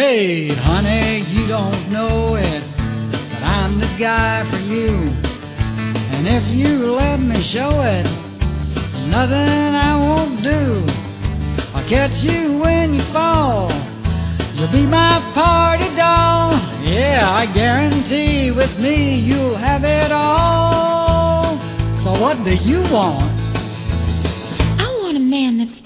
Hey, honey, you don't know it, but I'm the guy for you. And if you let me show it, nothing I won't do. I'll catch you when you fall. You'll be my party doll. Yeah, I guarantee with me you'll have it all. So what do you want? I want a man that's